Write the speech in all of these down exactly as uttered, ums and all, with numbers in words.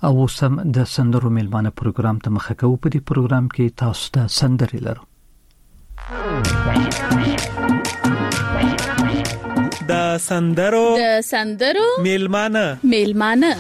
او سم د سندرو میلمانه پروګرام ته مخه کوو. په دې پروګرام کې تاسو ته سندرې لرو. د سندرو د سندرو میلمانه میلمانه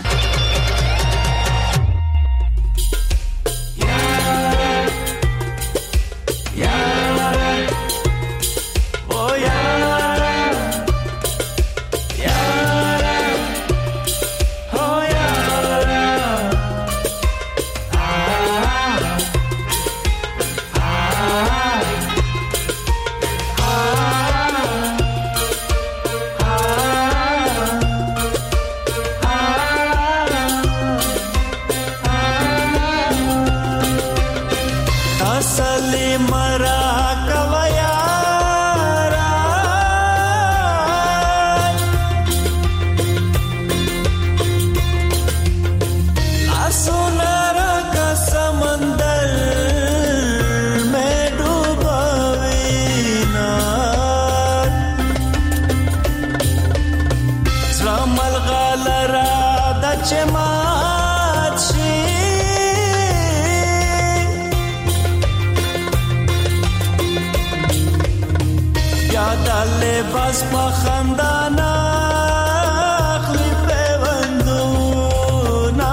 بس پخندانا خلی پیوندونا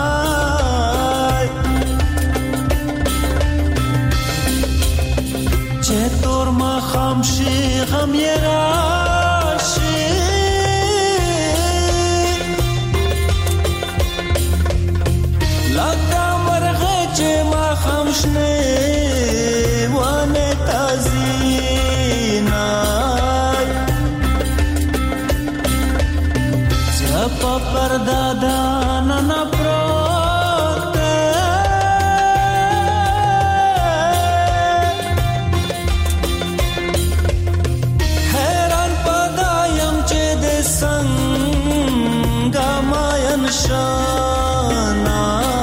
چه طور ما خامشی غم یه راشی لکا مرغه چه ما خامشنه وانه تازینا پر دادا نانا پروت حیران پدایم چه ده سنگا ماین شانا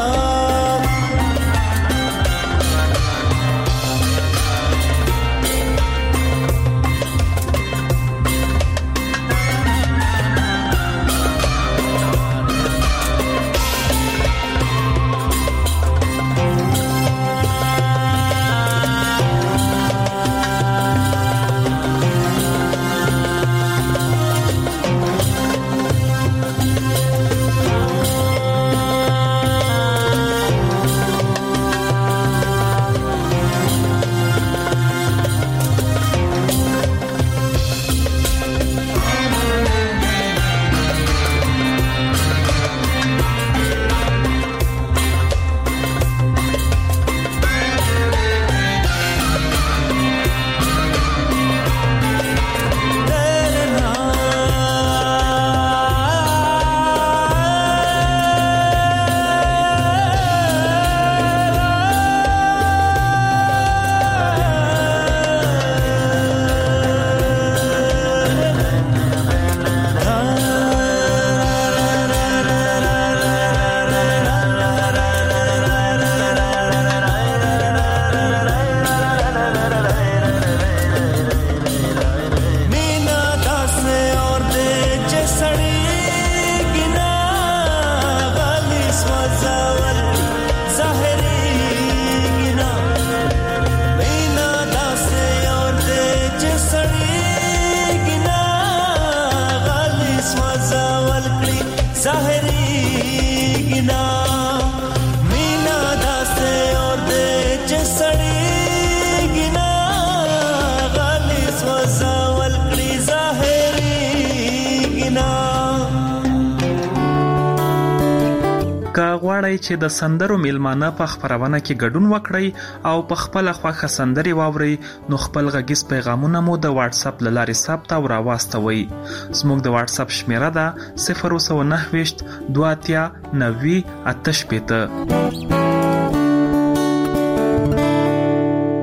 غواړئ چې د سندرو میلمانه په خپرونه کې ګډون وکړئ او په خپل خوښه سندرې واورئ نو خپل غږیز پیغامونه مو د واتس اپ له لارې ثبت او راواستوئ. زموږ د واتس اپ شمیره ده صفر سو نهه دوه اتیا نوي اته شپېته.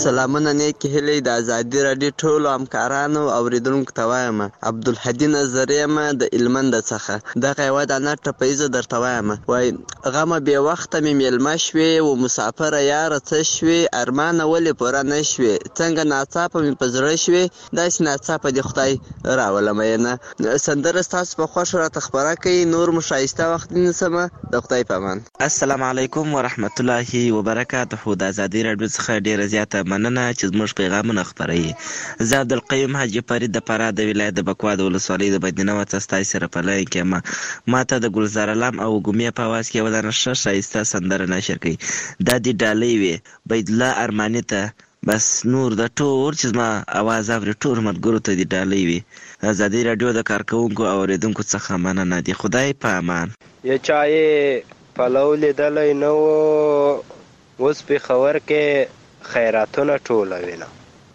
سلامونه نیک هیلې د ازادي راډیو ټولو همکارانو اوریدونکو ته وایم. عبدالهادي نظر یم د هلمند څخه. دغه یوه دانه ټپیزه درته وایم. وایي غمه بې وخته مې میلمه شوې و مسافره یاره څه شوې ارمانه ولې پوره نه شوې څنګه ناڅاپه مې په زړه شوې داسې ناڅاپه دې خدای راوله مینه. سندره ستاسو په خوښ راته خپره کوي. نور مو ښایسته وخت نیسمه د خدای په امان. السلام علیکم ورحمت الله وبرکاته. د ازادي راډیو څخه ډیره زیاته مننه چې زموږ پیغامونه خپروي. زه عبدالقیوم حاجي فرید د فراه د ولایت د بکوا د ولسوالۍ د مدینه وڅه ستاسې سره په لاین کې یم. ما ته د ګلزار علم او ګومې په اواز کې یوه دانه ښه ښایسته سندره نشر کوي. دا دې ډالۍ وي بیدالله ارماني ته. بس نور د ټول چې زما اواز اوري ټول ملګرو ته دې ډالۍ وي. ازادي راډیو د کارکوونکو او اورېدونکو څخه مننه. د خدای په امان. یو چا یې پلو لیدلی نه و اوس پېښور کې خیراتونه ټولوینه.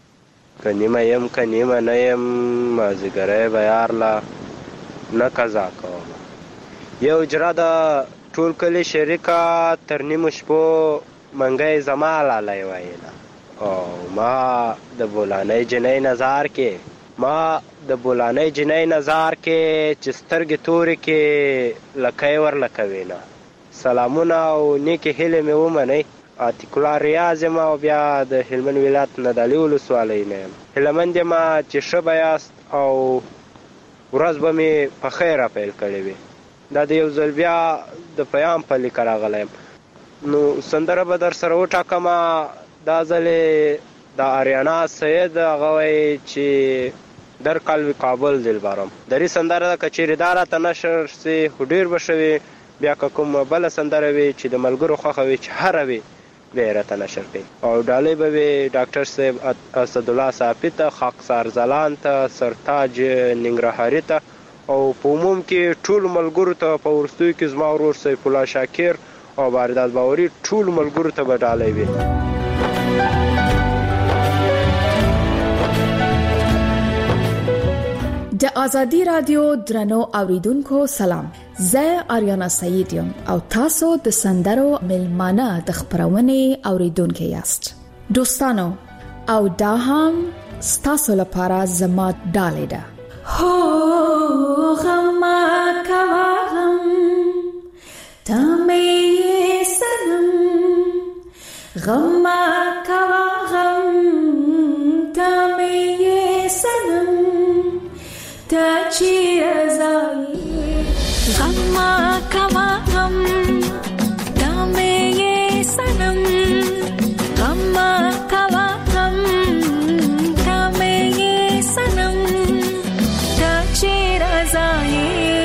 که نیمه یم که نیمه نه یم مازدیګری به یارله نه قضا کوم. یو اجره د ټول کلي شریکه تر نیمو شپو منګی زما لالی ویله. او ما د بولانۍ جنۍ نظار کې ما د بولانۍ جنۍ نظار کې چې سترګې تورې کې لکۍ ورلکوینه. سلامونه او نیکې هیلې مې ومنئ. عتیق الله ریاض یم او بیا د هلمند ولایت ندالي ولسوالۍ نه یم. هیلهمند یم چې ښه به یاست او ورځ به مې په خیره پیل کړې وي. دا د یو ځل بیا د پیام په لیکه راغلی یم. نو سندره به در سره وټاکمه. دا ځل د آریانا سید هغه وایي چې در قلب کابل دلبرم. دري سندره ده که چیرې دا راته نشر سي خو ډېر به ښه وي. بیا که کومه بله سندره وي چې د ملګرو خوښه وي چې هره وي بیا یې راته نشر کوي. او ډالۍ به وي ډاکټر صاحب اسدالله صافي ته، خاکسار ځلان ته، سرتاج ننګرهاري ته او په عموم کې ټولو ملګرو ته په وروستیو کې زما ورور سیف الله شاکر او واردات باوري ټولو ملګرو ته به ډالۍ وي. د ازادي رادیو درنو اوریدونکو سلام. زه آریانا سعید یم او تاسو د سندرو ملمانه د خبرونې اوریدونکو یاست. دوستانو او دا هم ستاسو لپاره زما ډالۍ ده. هو غم کوا غم تمه سنم غم کوا غم تمه سنم تا چی ازایی غم کوا غم تمه سنم غم کوا غم تمه سنم تا چی ازایی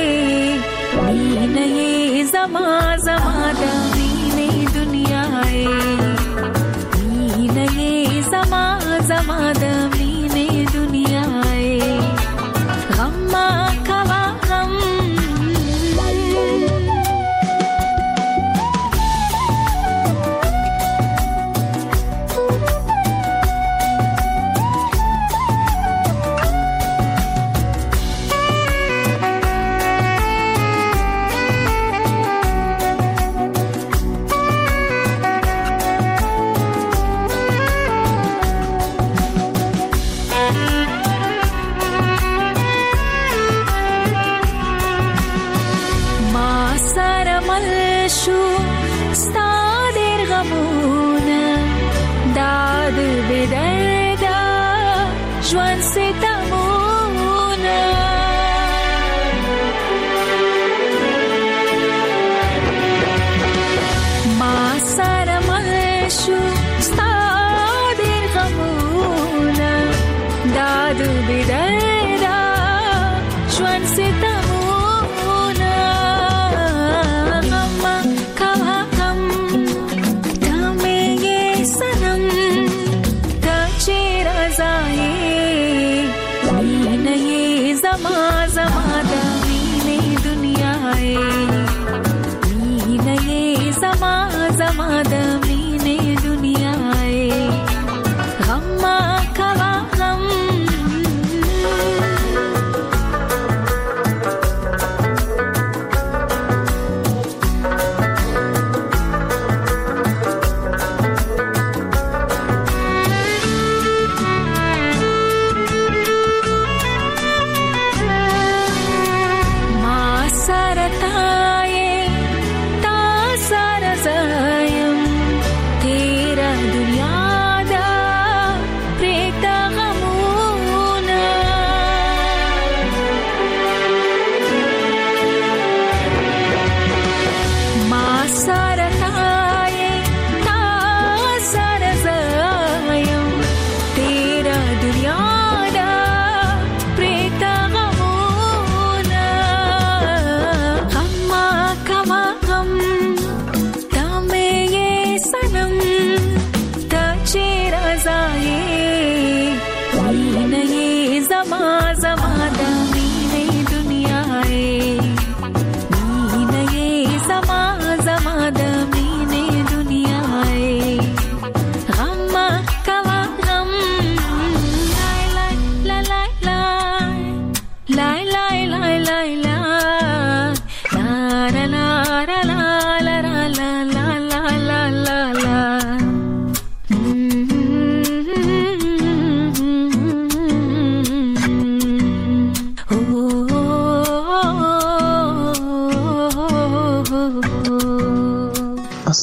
مینه زما زما د مینه دنیای مینه زما زما د مینه دنیای غم کوا غم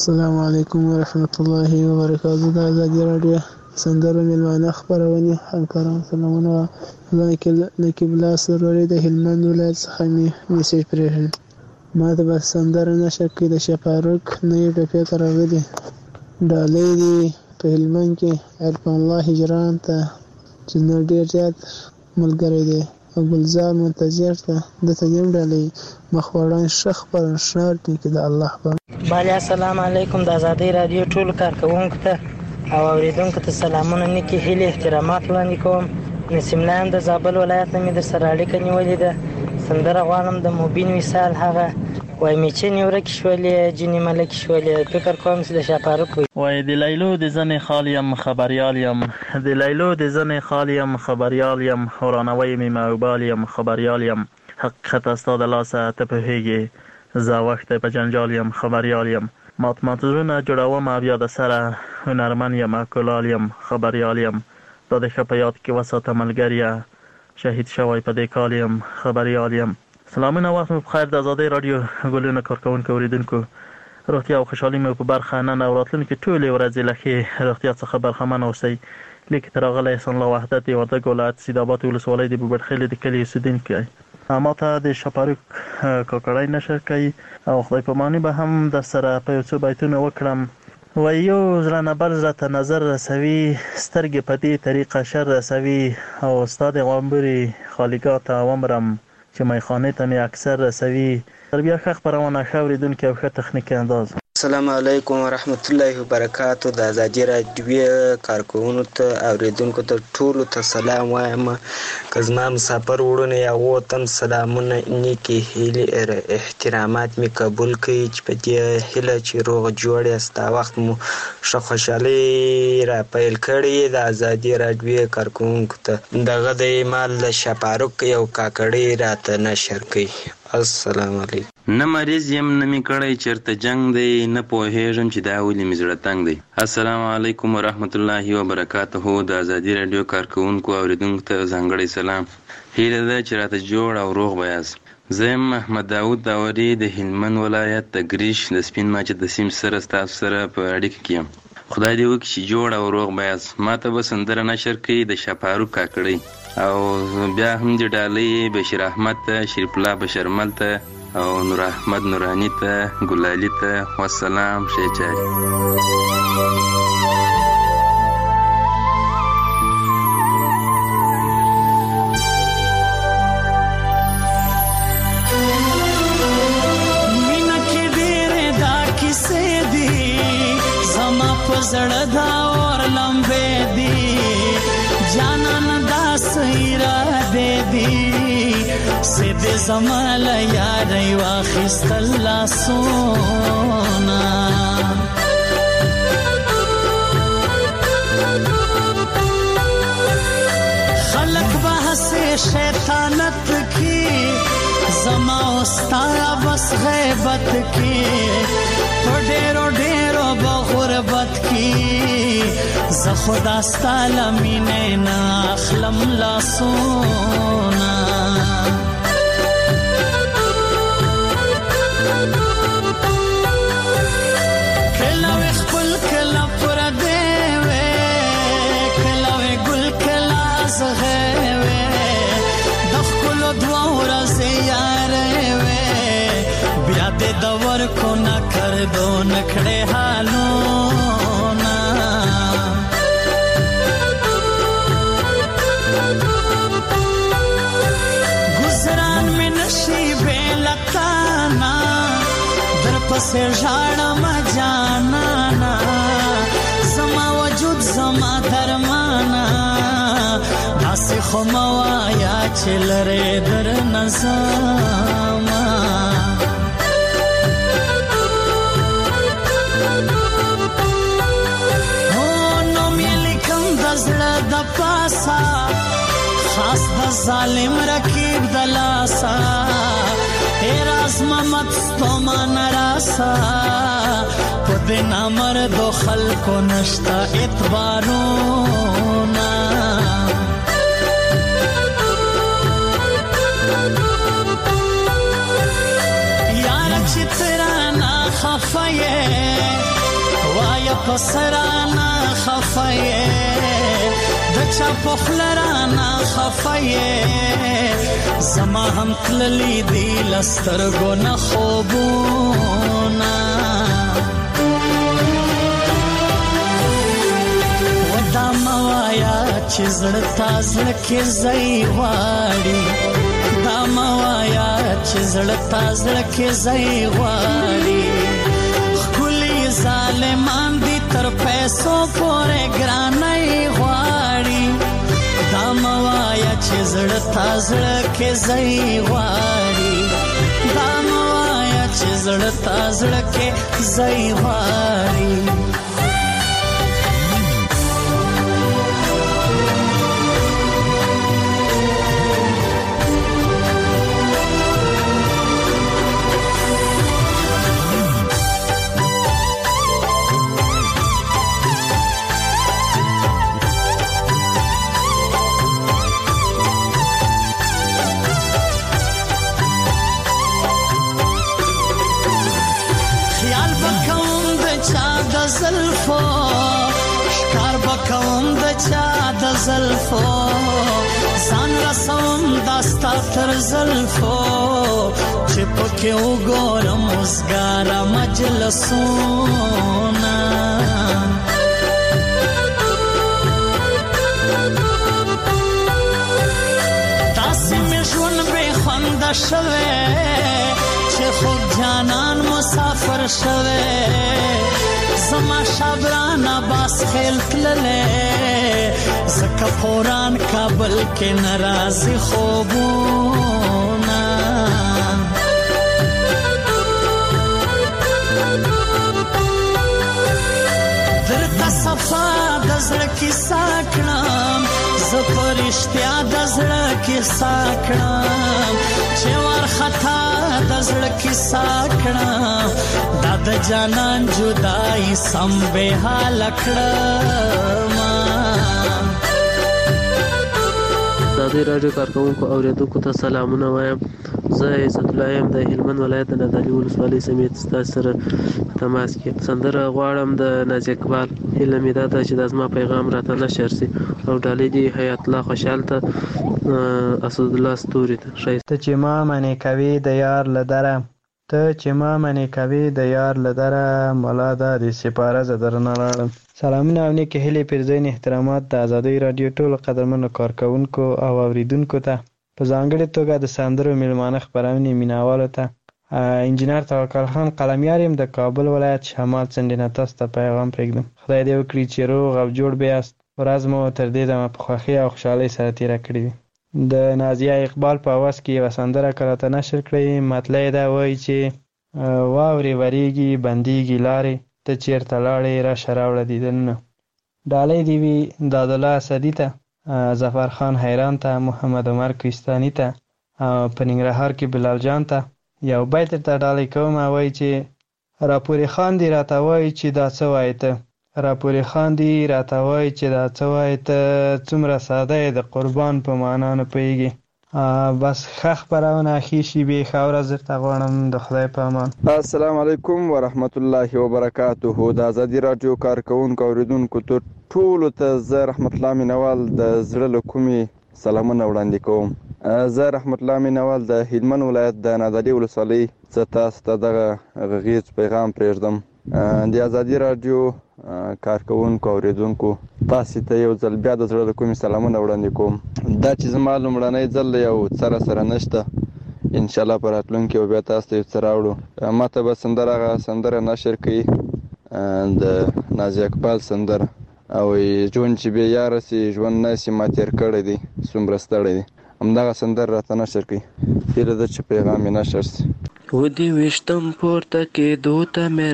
السلام علیکم ورحمت الله وبرکاته. د ازادي راډیو سندرو میلمانه خپرونې همکاران سلامونه. نقیب الله سروري د هلمند ولایت څخه مې میسیج پرېښی. ما ته به سندره نشه کې د شفاروق نوې ټپې ته راغلي ډالۍ دي په هلمند کې عرفان الله هجران ته چې نو ډېر زیات ملګری دی او ګلزار منتظر ته دته یم ډالۍ مخوړان شخ پر شنار کې د الله په بله. السلام علیکم. د ازادۍ راډیو ټولو کارکوونکو ته او اوریدونکو ته سلامونه، نیکې هیلې احترامات وړاندې کوم. نسیم لایم د زابل ولایت نه مې در سره اړیکه نیولې ده. سندره غواړم د مبین وصال هغه وای میچنې ورکې شولې جینې ملکې شولې. فکر کوم چې د شاپاروک وي. وای د لیلو د زنې خال یم خبریال یم، د لیلو د زنې خال یم خبریال یم، ورانوی مې موبایل یم خبریال یم. حقیقت استا د لاسه ته پوهېږې زه وخت په جنجال یم خبریال یم. مات مات زړونه جوړوم او بیا د سره هنرمن یم کلال یم خبریال یم. دا د ښه په یاد کې وساته ملګریه شهید شوی په دې کال یم خبریال یم. سلامونه، وخت مو بخیر. د ازادۍ راډیو ګلونه کارکوونکو اوریدونکو، روغتیا او خوشحالي مو په برخه نن او راتلونکي ټولې ورځې له ښې روغتیا څخه برخمن اوسئ. لیک تر راغلی احسان الله وحدت د وردګ ولایت سیدآباد ولسوالۍ د بوبړخیلې د کلي اوسېدونکی. ما ته د شاپاروک کاکړی نشر کوي او خدای پاماني به هم در سره په یو څو بیتونه وکړم. و یو زړه نه بل زړه ته نظر رسوي، سترګې په دې طریقه شر رسوي او ستا د غومبري خالیګاه ته ومرم چې میخانې ته مې اکثر رسوي. تر بیا ښه خپرونه، ښه اورېدونکي او ښه تخنیکي انداز. السلام علیکم ورحمت الله وبرکاتو. د ازادي راډیو کارکوونکو ته اوریدونکو ته ټولو ته سلام وایم. که زما مسافر وروڼه یا وطن سلامونه، نیکې هیلې احترامات مې قبول کړئ چې په دې هیله چې روغ جوړ یاست. دا وخت مو ښه خوشحالي را پیل کړې. د ازادي راډیو کارکوونکو ته دغه د ایمال د شاپاروک یو کاکړی راته نشر کړئ. السلام علیکم. نه مریض یم نه می کړی چرته جنگ دی، نه پوهیږم چې دا ولې می زړه تنګ دی. السلام علیکم ورحمت الله وبرکاته. د ازادي راډیو کارکوونکو اوریدونکو ته ځانګړی سلام. هیله ده چې راته جوړ او روغ به یاست. زه یم محمد داود داوري د هلمند ولایت د ګریش د سپین ماچه د سیم سره ستاسو سره په اړیکه کې یم. خدای دې وکړي چې جوړ او روغ به یاست. ما ته به سندره نشر کړي د شاپاروک کاکړی او بیا هم د ډالۍ بشیر احمد ته، شریف الله بشرمل ته او نور احمد نورانی ته، ګلالي ته. والسلام. ښه چاري. مینا کې ډېرې دا کیسې دي، زما په زړه دا اور لمبې دي. جانان دا سیرا دی سید زمال یاری واخست الله سونا. خلق بحث شیطانت کی زما استا بس غیبت کی تو ډیرو ډیرو بغربت کی ز خدا ستاله مینه نا اخلم لا سونا. کلا خپل کلا پر دی وې کلا ګل کلا زغه وې د خپل دوا ورځ یار وې بیا دې دور کو نا کر دو نکړې حالونه. گزران میں نشی بے لتانا در پس جھاڑا ما جانانا زما وجود زما درمانا داسی خموایا چل رے در نظاما. د پاسا خاص د ظالم رکیب دلاسا ایراز محمد ستومان راسا پد نامر دو خلکو نشتا اتبارونا. یار چترانا خفایه پسرانا خفایه د چا پخلرانا خفایه زما هم تللی دی لسترګو نه خوبونه ودا موایا چې زړه تازه کې ځای غواړي دا موایا چې زړه تازه کې ځای غواړي خولي ظالمان دي تر پیسو پورې ګرانای غواړي دا موایا چې زړه تازه کې ځای غواړي دا موایا چې زړه تازه کې ځای غواړي زلفو شکار بکوم د چا د زلفو ځان رسوم داستا تر زلفو چې پکې وګورم وزګاره مجلسونه تاسې مې ژوند بې خونده شوی چې خوږ جانان مسافر شوی زما شبران باس خیل تللے زکا پوران کابل کے نرازی خوبونا درتا صفا دزرکی ساکنام زپرشتیا دزرکی ساکنام چوار خطا دزرکی ساکنام د جانان جدائی سم بے حال کړما د دې رادیو کارکونکو اوریدونکو ته سلامونه وایم زه عزت الله یم د هلمند ولایت د نادعلي ولسوالۍ سمیت ستاسو سره تماس کې سندره غواړم د ناز اقبال هیله مې دا ده چې د زما پیغام راته نشر شي او ډالۍ دي حیات الله خوشحال ته اسد الله ستوري ته ته چې ما منې کوي د یار له دره ته چې ما منې کوي د یار له دره ملا دا د سپاره زه درنه لاړم سلامونه او نیکې هیلې پیرزوین احترامات د ازادۍ راډیو ټولو قدرمنو کارکوونکو او اوریدونکو ته په ځانګړې توګه د سندرو میلمانه خپرونې مینوالو ته انجینر توکل خان قلمیار یم د کابل ولایت شمال څنډې نه تاسو ته پیغام پرېږدم خدای دې وکړي چې روغ او جوړ بیاست ورځ مو تر دې دمه په خوښۍ او خوشحالۍ سره تېره کړې وي د نازیه اقبال په اواز کې یوه سندره که راته نشر کړئ مطلع یې دا وایي چې واورې ورېږي بندېږي لارې ته چېرته لاړې راشه راوړه دیدنونه ډالۍ دې وي دادالله اسدي ته ظفر خان حیران ته محمد عمر کوهستاني ته په ننګرهار کې بلال جان ته یو بیت درته ډالۍ کوم وایي چې راپورې خان دې راته وایي چې دا څه وایي ته راپورې خان دې راته وایي چې دا څه وایي ته څومره ساده یې د قربان په معنا نه پوهېږي بس ښه خپرونه ښې شېبې ښه ورځ درته غواړم د خدای په امان السلام علیکم ورحمت الله وبرکاته د ازادي راډیو کارکوونکو اوریدونکو ته ټولو ته زه رحمت الله مینوال د زړه له کومې سلامونه وړاندې کوم زه رحمت الله مینوال د هلمند ولایت د نادعلي ولسوالۍ زه تاسو ته دغه غږیز پیغام پرېږدم د ازادي راډیو کارکوونکو اوریدونکو تاسو ته یو ځل بیا د زړه له کومې سلامونه وړاندې کوم دا چې زما لومړنی ځل یو څه راسره نشته انشاءالله په راتلونکي به بیا تاسو ته یو څه راوړو ما ته به سندره هغه سندره نشر کوي د ناز اقبال سندره او ژوند چې بې یاره سي ژوند نه سي ما تېر کړی دی څومره ستړی دی همدغه سندره راته نشر کوي هیله ده چې پیغام یې نشر سي ودې ویشتم پورته کېدو ته مې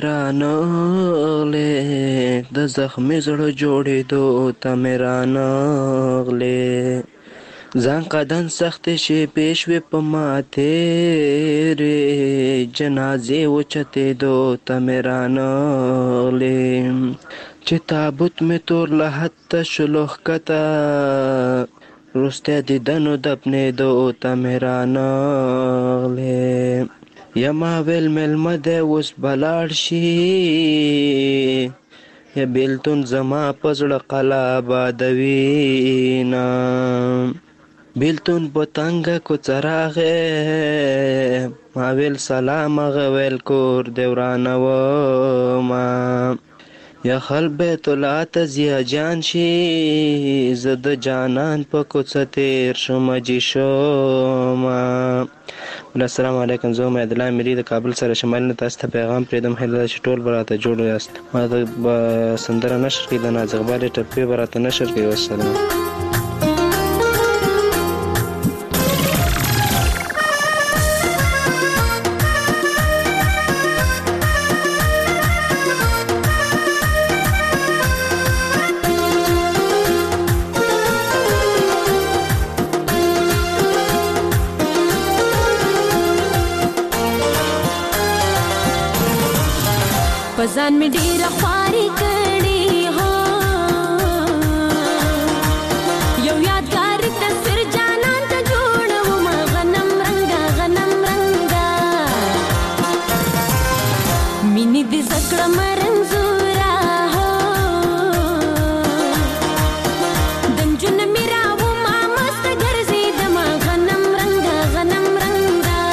رانغلې د زخمي زړه جوړېدو ته مې رانغلې ځان قدم سختې شېبې شوې په ما تېرې جنازې اوچتېدو ته مې رانغلې چې تابوت مې تور له حته شلو ښکته وروستی دیدنو دفنېدو ته مې رانغلې یما ویل مېلمه دی اوس به لاړ شي یا بیلتون زما پزړه قلا بادوینا بیلتون پتنګ کو چراغه ما ویل سلام غویل کور دیورانه و ما یا خل بیت الله تزیا جان شي زد جانان په کوڅه تیر شم جی شوما. السلام علیکم. زه مې عبدالله مری د کابل سره شمال نه تاسو ته پیغام پرېږدم. هیله چې ټول براته جوړ یاست. ما د سندره نشر کې د ناز اقبال ټپې براته نشر کې. والسلام. ځان می ډیره خواري کړې هو یو یادګار تصویر جانان ته جوړوم غنم رنګا غنم رنګا مینې دې زکړه مرنزورا هو دنجن میرا و ما مست ګرځې دما غنم رنګا غنم رنګا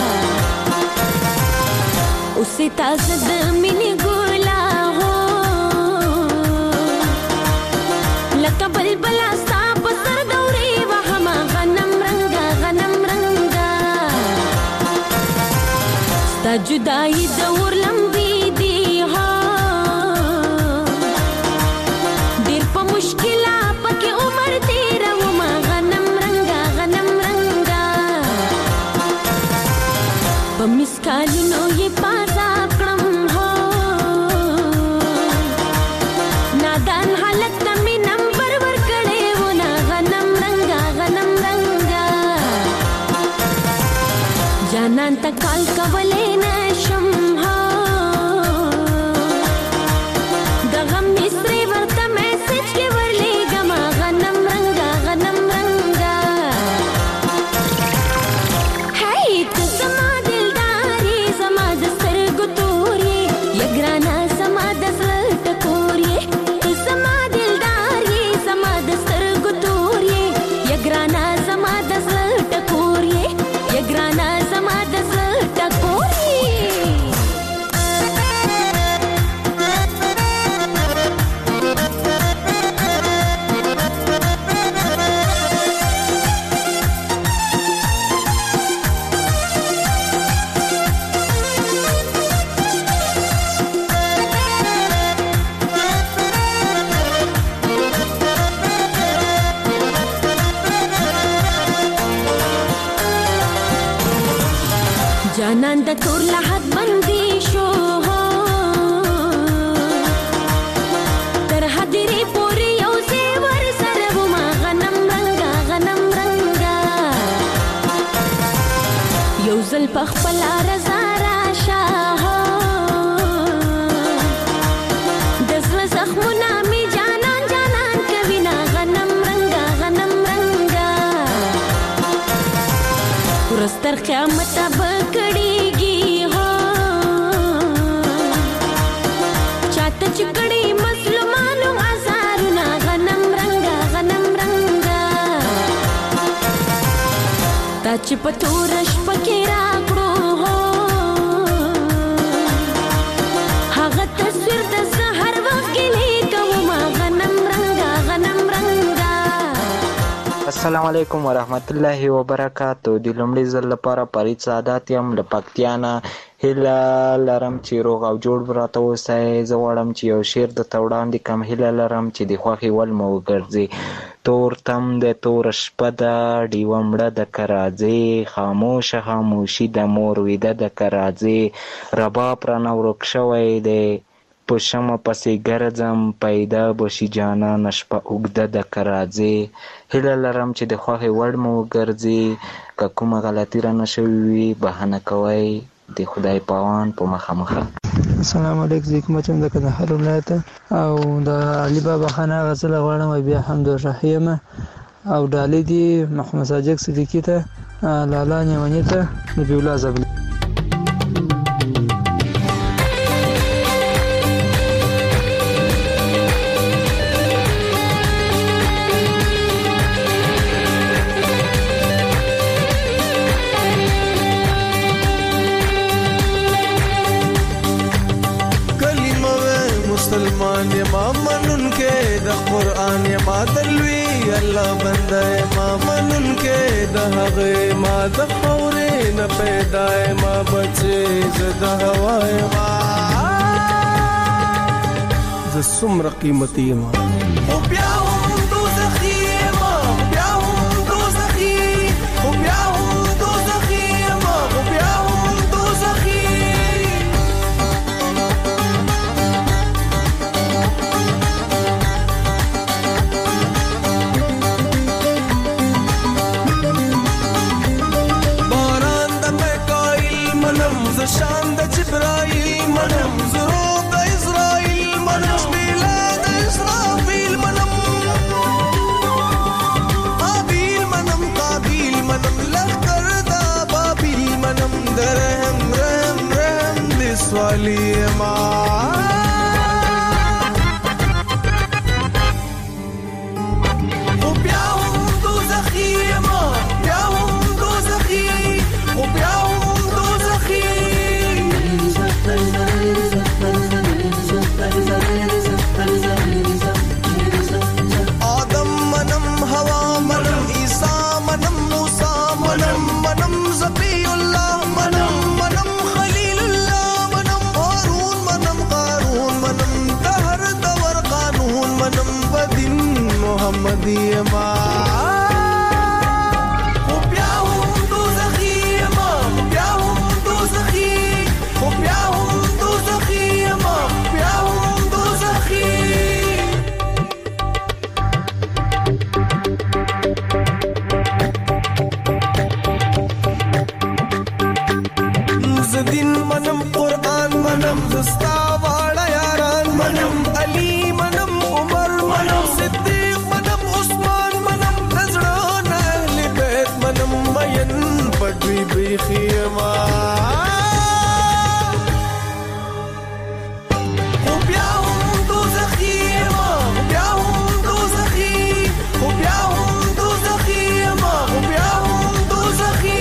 اوسې تاسو د مینې بلا ستا پسر دوري وهما غنم رنگا غنم رنگا ستا جدائی دور لمبی دی ہو دیر پا مشکلا پاکی عمر تیرا وما غنم رنگا غنم رنگا پا مسکالونو یہ پازا کرم ہو نادان حالت نمی نم جانان تا کال کولې نشم هو د غم مصری ورته میسج کې ورلېږم غنم رنګا غنم رنګا هی ته زما دلداري زما د سترګو تورې یګرانا زما د زړه ټکورې ته زما دلداري زما د سترګو تورې یګرانا زما د زړه ټکورې یګرانا جانان د تور لحد بندي شو تر حدري پوري یو زیور سره وما غنم رنگا غنم رنگا یو زل پخپل رضا راشا دزل زخمنا می جانان جانان کوینا غنم رنگا غنم رنگا ورستر قیامت بکړيږي هو چاته چکړي مسلمانو ازارنا غنم رنگا غنم رنگا تا چې پتورش پکې راکړو هو هغه تصویر د سحر وخت کې لیکم غنم رنگا غنم رنگا. السلام علیکم ورحمت الله وبرکاتو. د لومړي ځل لپاره فرید سعادت یم له پکتیا نه. هیله لرم چې روغ او جوړ راته اوسئ. زه غواړم چې یو شعر درته وړاندې کړم. هیله لرم چې د خوښې وړ مو وګرځي. تور تم د تور شپه ده ډیوه مړه د که راځې خاموشه خاموشي د مور ویده د که راځې رباب رانه ورک شوی دی په شمه پسې ګرځم پیدا به شي جانانه شپه اوږده د که راځې. هیله لرم چې د خوښې وړ مو وګرځي. که کومه غلطي رانه شوې وي بهانه کوئ. د خدای پاوان په مخه مخه. السلام علیکم. زه کوم چې د کندهار ولایت او د علي بابا خان غزل غواړم بیا حمد الرحیم او ډالې دي محمد ساجد صدیقی ته لالا نیمانی ته نبی الله زبلی. ایمان ما منن کې د قران ما دلوي الله بنده ما منن کې د هغه ما د خورې نه پیدا ما بچي زده هواي ما ز سمر قیمتي ما او بیا هم دوزخي ما بیا هم دوزخي او بیا هم دوزخي ما او بیا هم دوزخي شان د جبرائیل منم زرو د اسرائیل منم بلاد اسرافیل منم قابیل منم قابیل منم لخر دا بابیل منم درهم رحم رحم د سوالی ما او بیا هم دوزخی ما بیا هم دوزخی او بیا آدم منم هوا منم عیسا منم موسا منم منم زبی اللہ منم منم خلیل اللہ منم هارون منم قارون منم دهر دور قانون منم بدین محمدی ما منم قرآن منم دستا واړه یاران منم علی منم عمر منم صدیق منم عثمان منم نظران اهل بیت منم مین پټوي بیخي ما او بیا هم دوزخي ما بیا هم دوزخي او بیا هم دوزخي ما او بیا هم دوزخي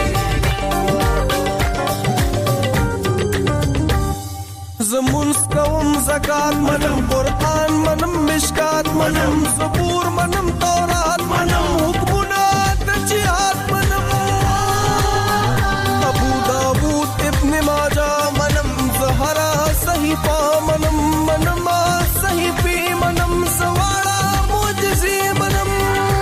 زمونس کوم زکات منم قرآن منم مشکات منم زبور منم تورات منم حکمنا د جهاد منم ابو داود ابن ماجه منم زهرا صحیفه منم منم صحیفه منم سواړه معجزې منم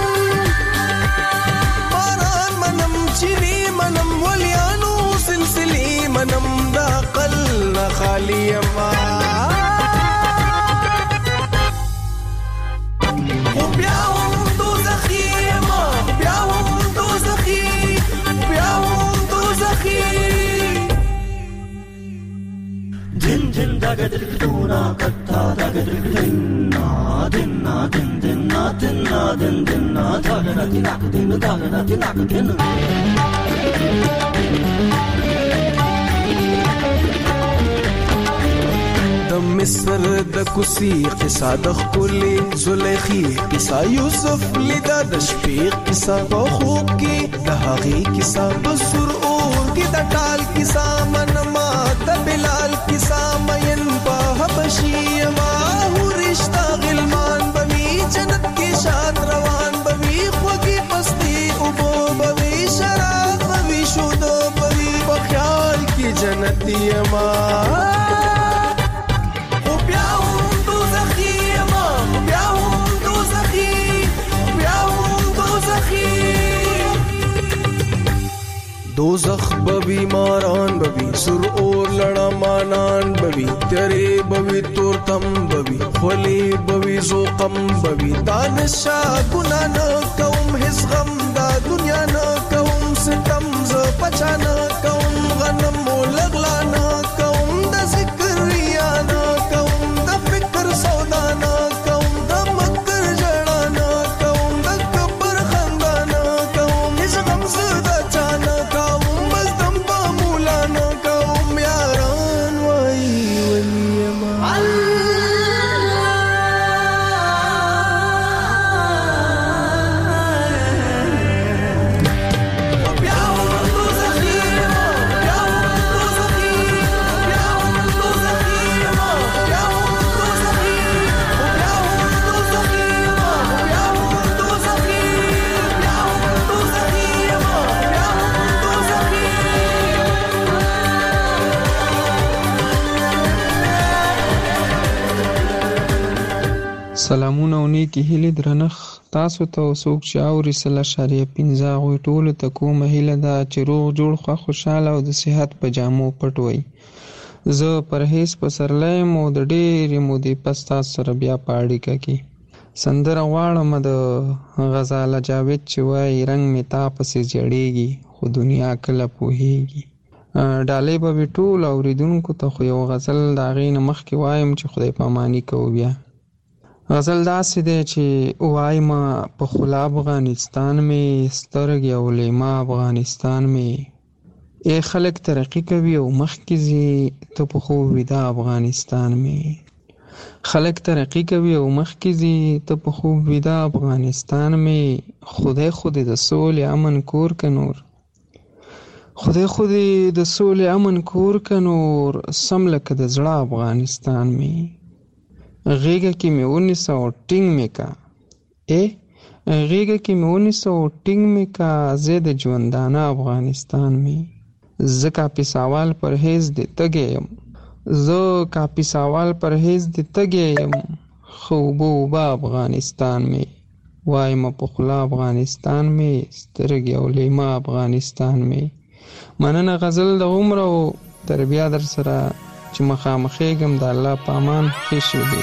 باران منم چینی منم ولیانو سلسلې منم د عقل خالی ما او بیا هم دوزخی ما بیا هم دوزخی بیا هم دوزخی دن دن دغه دکتونا کتا دغه دکتنا دنا دن دنا دنا دن دنا دغه دنا دنا دغه دنا دنا د مصر د کوسی قصه د خپلې زلیخي قصه یوسف لیدا د شپې قصه په خوب کې د هغې قصه په سر اور کې د ټال قصه منما د بلال قصه مین په حبشي ما ورشتہ غلمان بوي جنت کې شاد روان بوي خوږی پستی او بوي شراب بوي شودو بوي په خیال کې جنتی ما دوزخ بوی ماران بوی سر اور لڑا مانان بوی تیرے بوی تورتم بوی خلی بوی زوقم بوی دانشا گناہ نہ کوم حس غم دا دنیا نہ کوم ستم ز پچا نہ کوم غنم لغلا نہ کوم دا ذکر ریا نہ کوم دا فکر سودا نہ کوم دا مکر جڑا نہ کوم دا کبر خندا نہ کوم حس غم زدا چانا سلامونه او نیکی هیلې درنښت تاسو ته څوک چې اوري سل اشاریه پنځه هغوی ټولو ته کومه هیله ده چې روغ جوړ خوښ خوشحاله او د صحت په جامو پټ وئ. زه پرهیز پسرلی یم او د ډېرې مودې پس تاسو سره بیا په اړیکه کې سندره غواړم د غزاله جاوید چې وایي رنګ مې تا پسې جړېږي خو دنیا کله پوهېږي. ډالۍ به وي ټولو اورېدونکو ته خو یو غزل د هغې نه مخکې وایم چې خدای پاماني کوو. بیا غزل داسې دی چې وایم په خلا افغانستان مې سترګې او لیما افغانستان مې ای خلک ترقي کوي او مخکې ځي ته په خوب ویده افغانستان مې خلک ترقي کوي او مخکې ځي ته په خوب ویده افغانستان مې خدای خو دې د سولې امن کور که نور خدای خو دې د سولې امن کور که نور سم لکه د زړه افغانستان مې غیږه کې مې ونیسه او ټینګ مې کا ای غیږه کې مې ونیسه او ټینګ مې کا زه د ژوندانه افغانستان مې زه کاپي سوال پرهیز دې تږی یم زه کاپي سوال پرهیز دې تږی یم خو اوبه اوبه افغانستان مې وایم په خوله افغانستان مې سترګې او لیما افغانستان مې. مننه غزل د عمر او تر بیا در سره چې مخامخېږم د الله په امان ښې شېبې.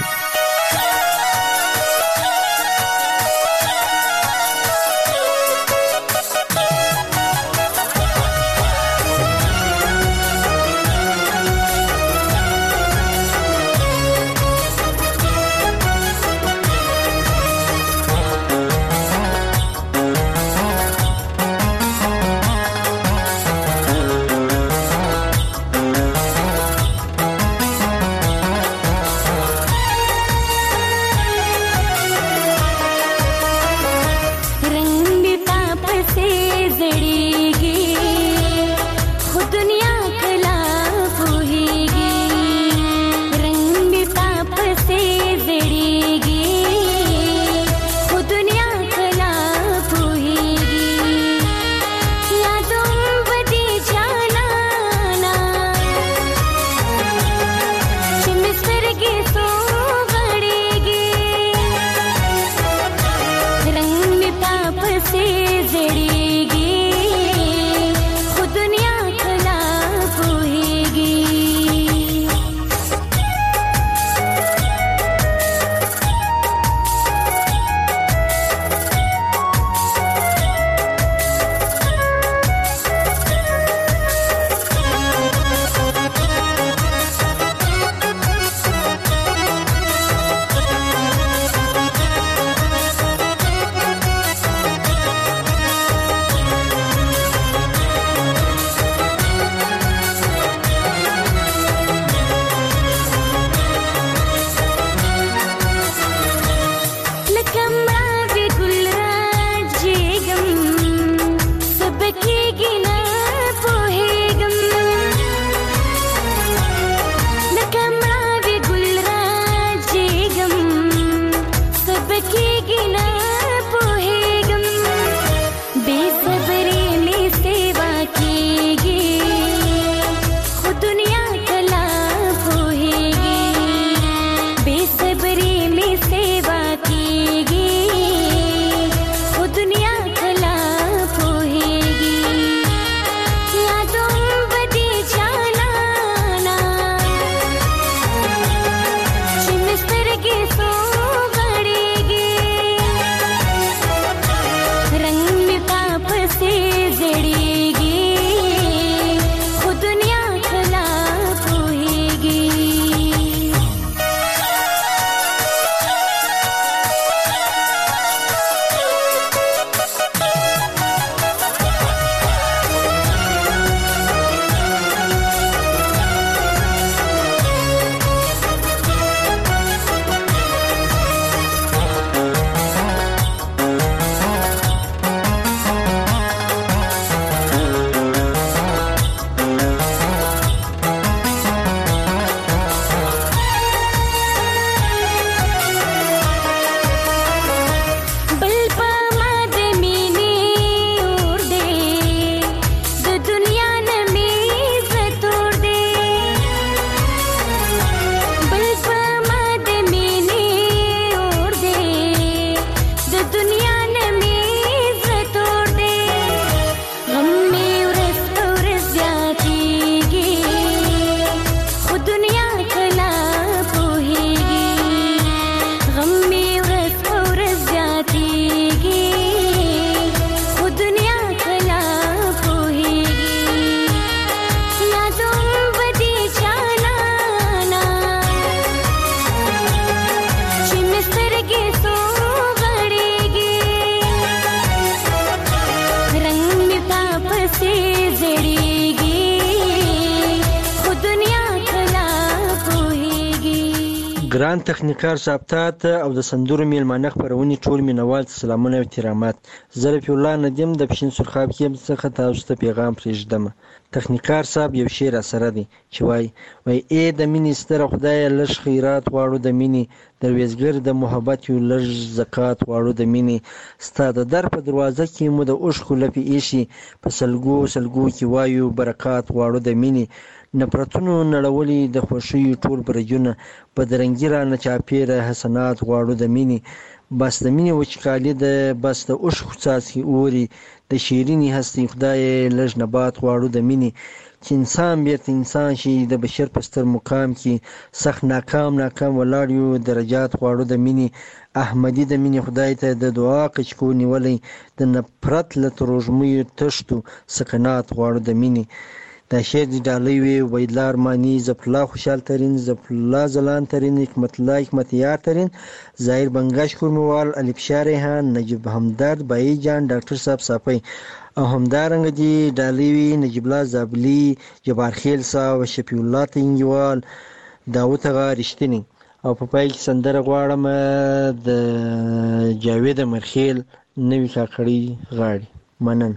ګران تخنیکار صاحب ته او د سندرو میلمانه خپرونې ټول مینوال ته سلامونه او احترامات. زه رفیع الله ندیم د پښین سرخاب کیمپ څخه تاسو ته پیغام پرېږدم. تخنیکار صاحب یو شعر راسره دی چې وایي وایي ای د مینې ستره خدایه لږ خیرات غواړو د مینې، درویزګر د محبت یو لږ زکات غواړو د مینې، ستا د در په دروازه کې مو د اوښکو لپې ایښي، په سلګو سلګو کې وایو برکات غواړو د مینې، نفرتونو نړولي د خوښیو ټول برجونه، بدرنګي رانه چاپېره حسنات غواړو د مینې، بس د مینې وچکالي ده، بس د اوښکو څاڅکي اوري، د شیرینې هستۍ خدای لږ نبات غواړو د مینې، چې انسان بیرته انسان شي د بشر په ستر مقام کې، سخت ناکام ناکام ولاړ یو درجات غواړو د مینې، احمدي د مینې خدای ته د دعا قچکو نیولی، د نفرت له تروژمیو تښتو سکنات غواړو د مینې. دا شعر د ډالۍ وی ویدلا ارماني، ظفرالله خوشحال ترین، ظفرالله ځلان ترین، حکمت الله حکمتیار ترین، ظاهر بنګش کورموال، الفشا ریحان، نجیب همدرد، بایی جان، ډاکټر صاحب صافی او همدارنګه دي ډالۍ وی نجیب الله زابلي، جبار خیل صاحب، شفیع الله تنګیوال، داوود هغه رښتینی. او په پای کې سندره غواړم د جاوید مرخیل نوی کاکړي غاړي. مننه.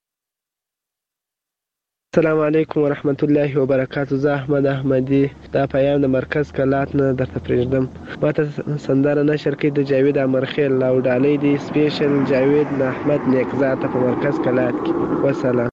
السلام علیکم ورحمت الله وبرکاتو. زه احمد احمدي دا پیام د مرکز کلات نه درته پرېږدم. ما ته سندره نشر کړي د جاوید امرخیل او ډالۍ دی سپیشل جاوید نه احمد نیکزاته په مرکز کلات کې. وسلام.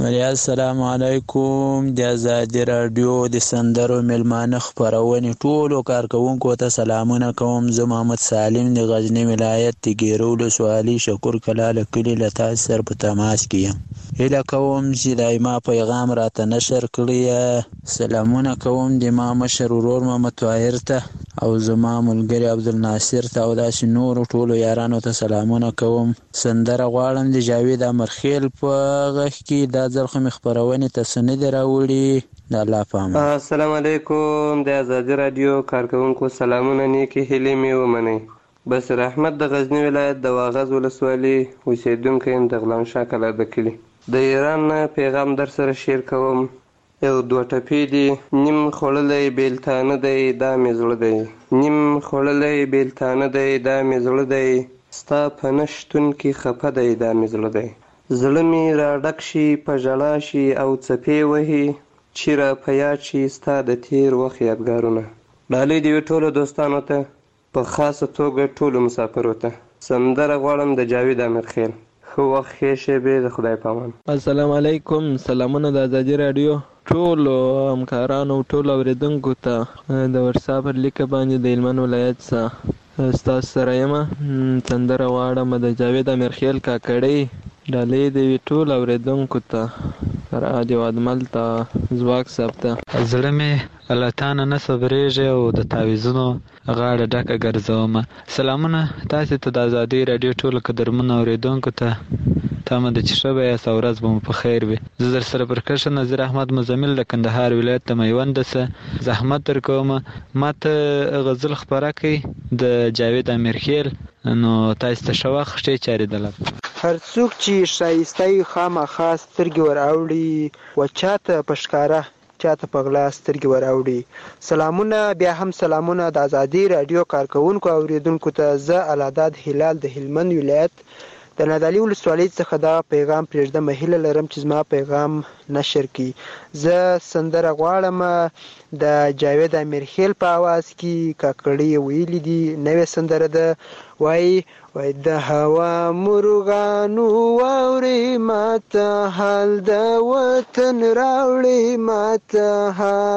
السلام علیکم. د ازادي راډیو د سندرو میلمانه خپرونې ټولو کارکوونکو ته سلامونه کوم. زه محمد سالم د غزني ولایت د ګیرو ولسوالۍ شکور کلا له کلي له تاسو سره په تماس کې یم. هیله کوم چې د ما پیغام راته نشر کړی. سلامونه کوم د ما مشر ورور محمد طاهر ته او زما ملګری عبدالناصر ته او داسې نورو ټولو یارانو ته سلامونه کوم. سندره غواړم د جاوید امرخیل په غږ کې، دا ځل خو مې خپرونې ته څه نه دي راوړي. د الله په امان. السلام علیکم د ازادي راډیو کارکوونکو سلامونه نیکې هیلې مې ومنئ. بصیر احمد د غزني ولایت د واغظ ولسوالۍ اوسېدونکی یم، د غلام شاه کلا د کلي. د ایران نه پیغام در سره شیر کوم. یو دوه ټپې دي. نیم خوړلی بیلتانه دی دا مې زړه دی، نیم خوړلی بیلتانه دی دا مې زړه دی، ستا په نه شتون کې خفه دی دا مې زړه دی، زړه مې راډک شي په ژړا شي او څپې وهي، چې را په یاد شي ستا د تېر وخت یادګارونه. ډالۍ دې وي ټولو دوستانو ته، په خاصه توګه ټولو مسافرو ته. سندره غواړم د جاوید امرخیل. ښه وخت ښې شېبې، د خدای په امان. السلام علیکم. سلامونه د ازادي راډیو ټولو همکارانو ټولو اورېدونکو ته. د وټساپ پر لیکه باندې د هلمند ولایت څخه ستاسو سره یم. سندره غواړم د جاوید امرخیل کاکړۍ. ډالۍ دې وي ټولو اورېدونکو ته، رادیو ادمل ته، ځواک صاحب ته. زړه مې له تا نه نه صبرېږي او د تعویضونو غاړه ډکه ګرځومه. سلامونه تاسې ته د ازادۍ راډیو ټولو قدرمنو اورېدونکو ته. تمه ده چې ښه به یاست او ورځ به مو په خیر وي. زه در سره پر کرښه نظیر احمد مزمل د کندهار ولایت د میونده څه زحمت در کومه. ما ته غزل خپره کړئ د جاوید امرخیل، نو تاسې ته ښه وخت ښې چارې د لپاره. هر څوک چې ښایسته خامخا سترګې ور اوړي، و چاته په ښکاره چاته په غلا سترګې ور اوړي. سلامونه بیا هم سلامونه د ازادي راډیو کارکوونکو اوریدونکو ته. زه العداد هلال د هلمند ولایت د نادعلي ولسوالۍ څخه دا پیغام پرېږدم. هیله لرم چې زما پیغام نشر کړي. زه سندره غواړم د جاوید امرخیل په اواز کې. کاکړي ویلي دي نوې سندره ده. وایي وای د هوا مرغانو واوري ماته حال د وطن راوړي ماته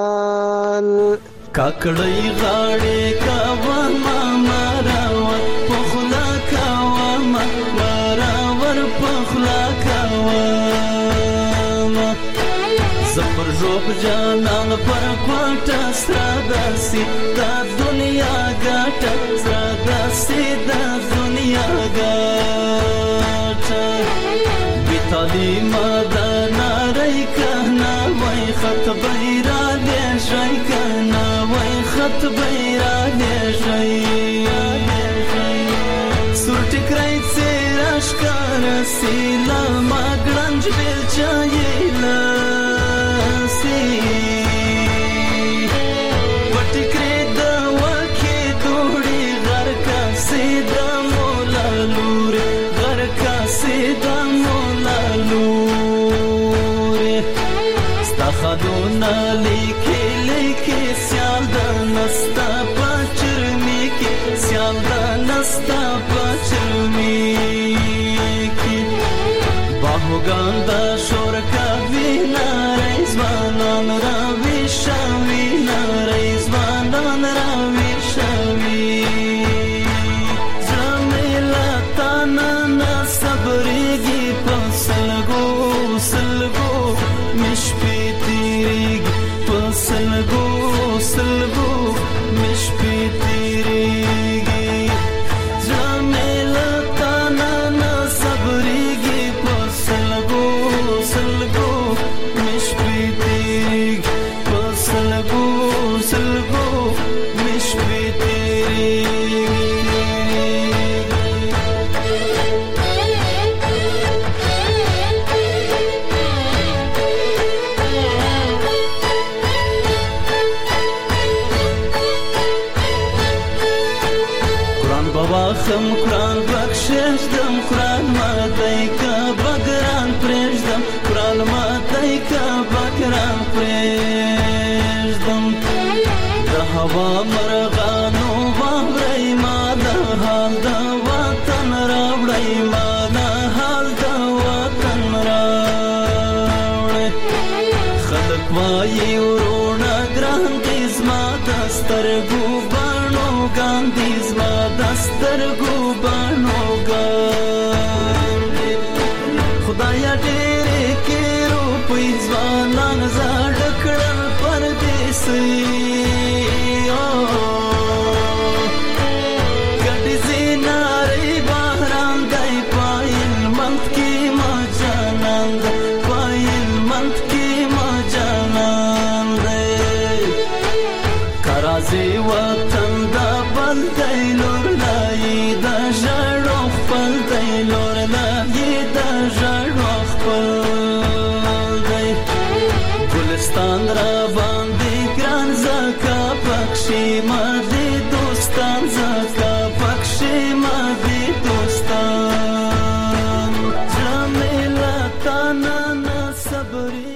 حال. کاکړی غاړې کاوه ماما راوړ پخلا کاوه ماما راوړ پخلا کاوه زپر روب جانان پر کوټه سره داسي دا دنیا ګټه سره داسي دا دنیا ګټه بیتالی مدنا رای کنا وای خط بیرا دې شای کنا وای خط بیرا دې شای سور ټکرای سراش کار سیلا ماګرنج بیل چایلا سی وټکرې د وکه خدونه لیکي لیکي سیال د نستا پچرمی کی سیال د نستا پچرمی کی باهوګان د شور کوي نارې ځوانان راوي شوي نارې ځوانان راوي شوي زمیلا تانا نه صبرېږي په سلګو سلګو مش پی تیریږي په سلګو سلګو مش پی تیریږي زمیلا تانا نه صبرېږي په سلګو سلګو مش پی تیریږي په سلګو سلګو مش پی تیریږي خم قرآن بخششدم قرآن ماتی که بگران پریشدم قرآن ماتی که بگران پریشدم ده هوا مرغانو باورای ما ده حال ده وطن راوڑای ما ده حال ده وطن راوڑای خلق وایی ورونا گران دیز ما دسترگو بانو گان دیز ما دسترگو بانو گان خدایا ډېرې کې روپۍ ځوانان زاړه کړل پردیسي